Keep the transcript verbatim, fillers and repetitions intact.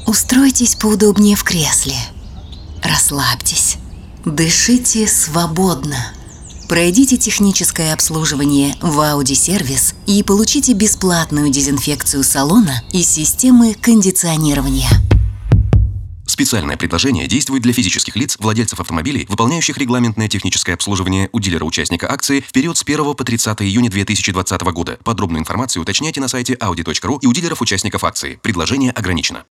Устройтесь поудобнее в кресле. Расслабьтесь. Дышите свободно. Пройдите техническое обслуживание в Audi Service и получите бесплатную дезинфекцию салона и системы кондиционирования. Специальное предложение действует для физических лиц, владельцев автомобилей, выполняющих регламентное техническое обслуживание у дилера-участника акции в период с первого по тридцатое июня две тысячи двадцатого года. Подробную информацию уточняйте на сайте audi точка ру и у дилеров-участников акции. Предложение ограничено.